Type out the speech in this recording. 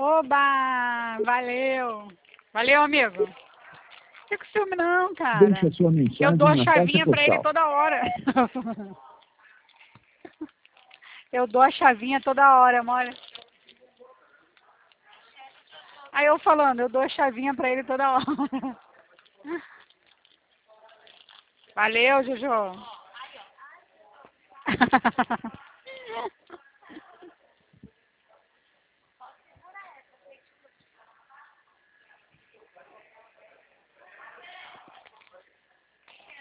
Oba! Valeu! Valeu, amigo! Não fica com ciúme não, cara. Deixe a sua mensagem Eu dou a na chavinha caixa pra ele postal. toda hora. Eu dou a chavinha toda hora, mole. Aí eu falando, eu dou a chavinha pra ele toda hora. Valeu, Jojo.